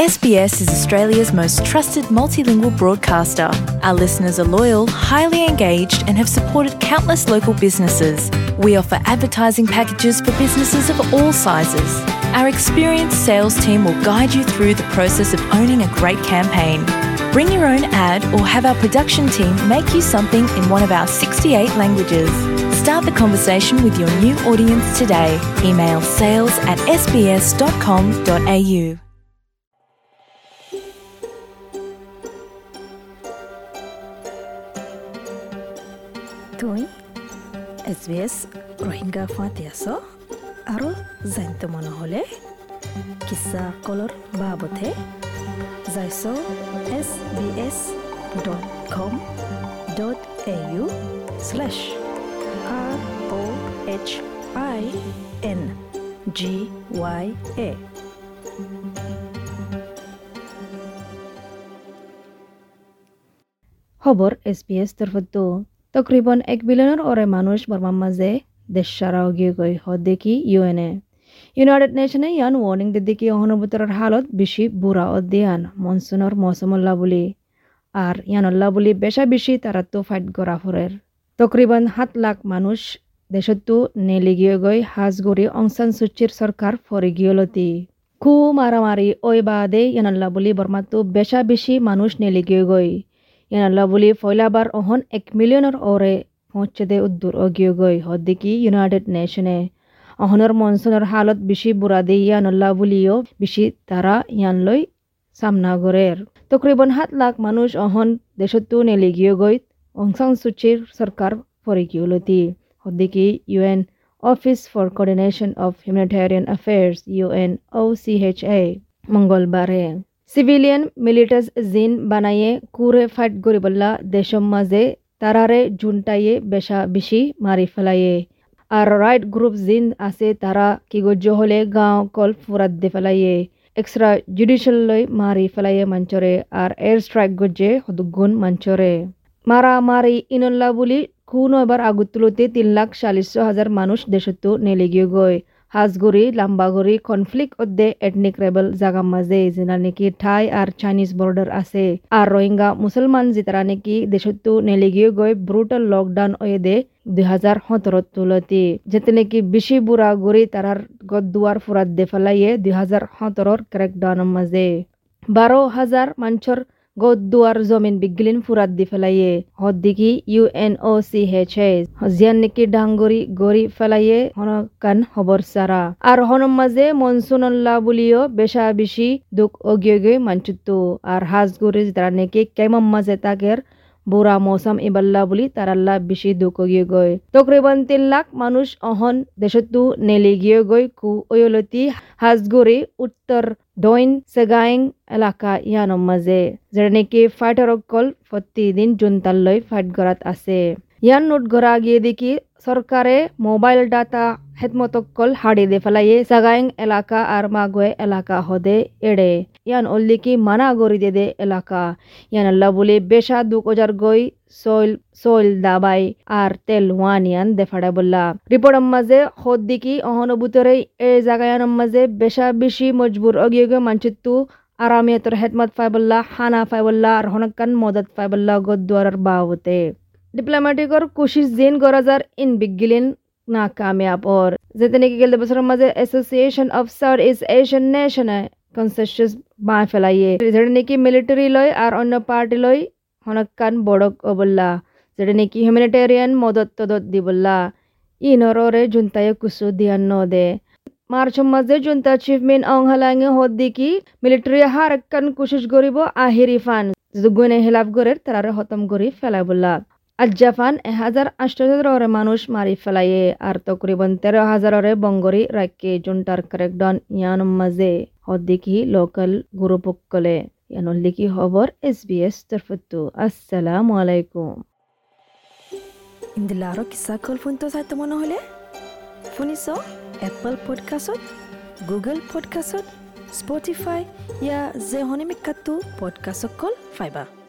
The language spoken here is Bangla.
SBS is Australia's most trusted multilingual broadcaster. Our listeners are loyal, highly engaged, and have supported countless local businesses. We offer advertising packages for businesses of all sizes. Our experienced sales team will guide you through the process of owning a great campaign. Bring your own ad or have our production team make you something in one of our 68 languages. Start the conversation with your new audience today. Email sales@sbs.com.au. Tuin SBS Rohingya Fatiaso Aro Zainto Monohole Kissa Color Babote Zaiso sbs.com.au/ROHINGYA খবর SBS তরফতো তকরিবন 1 বিলিয়নের ওরে মানুষ বর্মার মাঝে দেশ সারাও গিয়ে গই হদ্দেকি ইউএনএ ইউনাইটেড নেশনে ইয়ান ওয়ার্নিং দিদ্দিকি অহনুভূতর হালত বেশি বুড়া অধ্যায়ন মনসুনের মৌসুমল্লা বলি আর ইয়ানল্লা বলি বেশা বেশি তারা তো ফাইট করা ফরের তকরিবন 7 লাখ মানুষ দেশতো নেলি গিয়ে গই হাজগরি অংসান সুচির সরকার ফরে গিয়লতি খু মারামারি ওই বাদে ইয়ানল্লা বলি বর্মাতো বেশা বেশি মানুষ নেলি গিয়ে গই ইয়ানল্লা বলি ফয়লাবার অহন 1 মিলিয়নের ওরে পৌঁছতে উদ্দুর অগিয়ে গই হদ্দিকি ইউনাইটেড নেশনে অহনের মনসুনের হালত বেশি বুড়া দে ইয়ানল্লা বলিও বেশি তারা ইয়ানলৈ সামনা গরের তকরিবন 7 লাখ মানুষ অহন দেশতো নেলি গিয়ে গই অংসান সুচির সরকার ফরে গিয়লতি হদ্দিকি UN Office for Coordination of Humanitarian Affairs UNOCHA মঙ্গলবারে সিভিলিয়ান মিলিটাস জিন বানায়ে কুরে ফাইট গরিবল্লা দেশম মাঝে তারারে জুনটাইয়ে বেশা বেশি মারি ফেলাইয়ে আর রাইট গ্রুপ জিন আছে তারা কি গজ্য হলে গাঁও কল ফুরাত দে ফেলাইয়ে এক্সট্রা জুডিশিয়াল লই মারি ফেলাইয়ে মঞ্চরে আর এয়ার স্ট্রাইক গজ্জে হদুগুণ মঞ্চরে মারা মারি ইনল্লা বলি খুন এবার আগুতুলতে 3,40,000 মানুষ দেশতো নেলে গিয়ে গই হাজগরি লাম্বাগরি কনফ্লিক্ট অদ্দে এথনিক রেবেল জাগা মাঝে যেনা নাকি থাই আর চাইনিজ বর্ডার আছে আর রোহিঙ্গা মুসলমান যেতারা নাকি দেশতো নেলে গিয়ে গই ব্রুটাল লকডাউন ওয়েদে 2017 তুলতি যেতে নাকি বেশি বুড়া গরি তারার গদ্দুয়ার ফুরাত দে ফেলাইয়ে 2017 ক্র্যাকডাউনের মাঝে 12,000 মানুষের গদ্দুয়ার জমিন বিগলিন ফুরাত দি ফেলাইয়ে হদ্দিকি UNOCHA হজিয়ান নাকি ডাঙ্গরি গরি ফেলাইয়ে হনকান খবর সারা আর হনম মাঝে মনসুনল্লা বলিও বেশা বেশি দুঃখ অগিয়ে মানচুত্তু আর হাজগরি তারা নাকি কেমন মাঝে তাকের বুড়া মৌসুম ইবাল্লা বলি তারাল্লা বেশি দুঃখ গিয়ে গই তকরিবন 3 লাখ মানুষ অহন দেশতো নেলি গিয়ে গই কু ওয়লতি হাজগরি উত্তর দইন সেগাইং এলাকা ইয়ানম মাঝে যেটা নাকি ফাইটার অকল প্রতিদিন জুনতাল্লই ফাইট গড়াত আছে ইয়ান নোট গড়া গিয়ে দেখি সরকারে মোবাইল ডাটা হেতমতকল হাড়ি দে ফেলাইয়ে সাগাইং এলাকা আর মাগোয়ে এলাকা হদে এড়ে ইয়ান অল্লিকি মানা গড়ি দে এলাকা ইয়ান আল্লাহ বলে বেশা 2,000 গই সইল দাবাই আর তেল ওয়ানিয়ান দেফাড়া বললা রিপোর্ট মাঝে হদ্দিকি অহনবুতরে এ জাগায়ান মাঝে বেশা বেশি মজবুর অগিয়ে মানচিত্তু আরামিয়তর হেতমত ফাইবল্লা হানা ফাইবল্লা আর হনকান মদত ফাইবল্লা গদ্দুয়ার বাওতে ডিপ্লোম্যাটিকর কোশিশ জিন গরাজার ইন বিগিলিন না কামিয়াব और যেতে নাকি গেল বছরের মাঝে Association of South East Asian Nation consensus বাই ফেলাইয়ে যেটা নাকি মিলিটারি লয় আর অন্য পার্টি লয় হনকান বড়ক অবল্লা যেটা নাকি হিউম্যানিটেরিয়ান মদত তদত দিবল্লা ইনরে জুনতায় কুসু দিয়ান নদে মার্চ মাঝে জুনতা চিফ মিন অংহালাঙ্গে হদ্দিকি মিলিটারি হারকান কোশিশ করিব আহিরিফান যুগুনে হেলাফ গরের তারারে খতম করি ফেলাই বললা আজাফান 1,800 মানুষ মারি ফেলাইয়ে আর তকরিবন 13,000 বঙ্গরি রাখে জুনটার ক্র্যাকডাউন ইয়ানম মাঝে হদ্দিকি লোকাল গুরুপকলে ইয়ানল্লিকি খবর SBS তরফতো আসসালামু আলাইকুম ইন্দিলারো কিসা কল ফোন তো সাইতে মনে হলে শুনিছ এপল পডকাস্টত গুগল পডকাস্টত স্পটিফাই ইয়া যে হনিমিকাতো পডকাস্ট কল ফাইবা